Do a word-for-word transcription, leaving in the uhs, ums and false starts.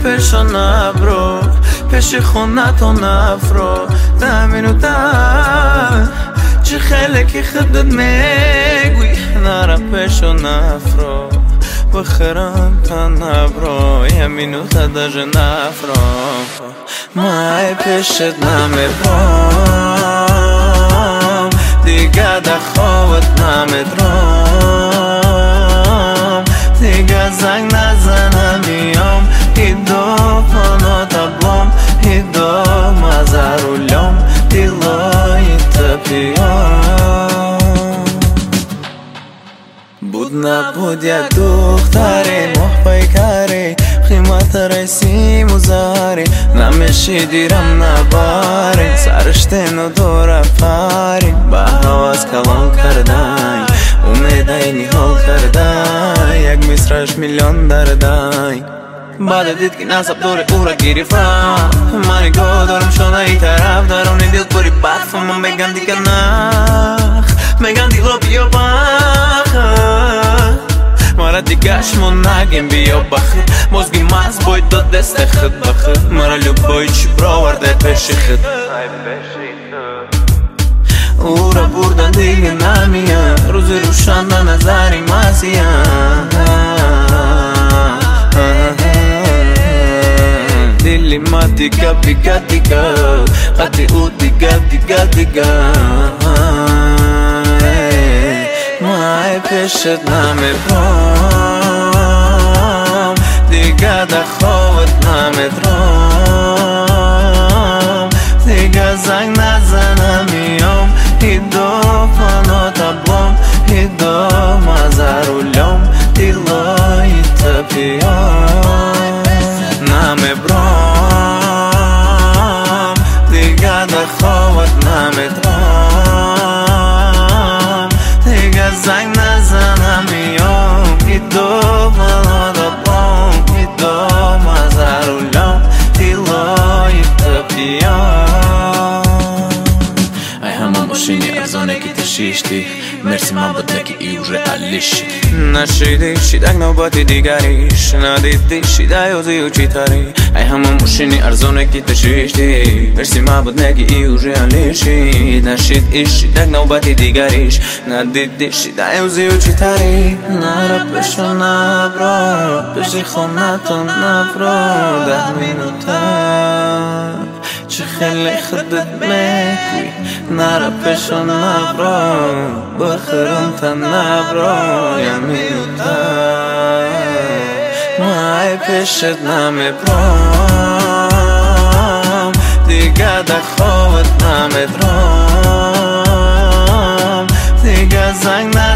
פשע נברו פשחונתו נפרו תאמינותה שחלק יחדד מגוי נערה פשע נפרו בחרמת נברו ימינותה דז'ה נפרו מאי פשט נמדרום דיגה דחוות נמדרום דיגה זנג נזנה מיום הידו פונות הבלום הידו מזר ולום דילו יתפיום בודנה בודיה דוכתרי מוחפי קרי חימת הרסי מוזרי נמשי דירם נברי سرشتنو دور افاری با حواس کلام کردای اومدای نیحال کردای یک مصرش میلیون دردای بعد دید که نصب دور او را گرفتم منی گو دارم شده ای طرف دارم ندیل باری برفم من بگم دیگه نخ بگم دیگه بیا بخ مرا دیگهشمون نگیم بیا بخیر مزگی مز باید داد دست خود بخیر مرا لبایی چی براورده پیش خود او را بردن دیگه نمیان روز روشن به نظری مزیان دلی ما دیگه بیگه دیگه قطعی او دیگه دیگه دیگه مای پیشت نمیبرم دیگه دخوت نمیدرم دیگه زنگ نزنم میام هیدو پانو تبلم هیدو مزارولم دیلای تپیم نمیبرم دیگه دخوت نمیدرم دیگه زنگ نزنم میام هیدو پانو تبلم هیدو مزارولم دیلای تپیم машине арзонеки ташишти мерси ман буд неки и уже алиши нашиди шидаг навбати дигариш надиди шидай озию читари ай ҳамон машини арзонеки ташишти мерси ман буд неки и уже алиши нашид иш шидаг навбати дигариш надиди шидай озию читари нара пешо набро пеши хонато набро dah minuta چه خیلی خدت میگوی نره پشو نبرو بخرم تا نبرو یمینوتا مای پشت نمیبرم دیگه دخوت نمیدرم دیگه زنگ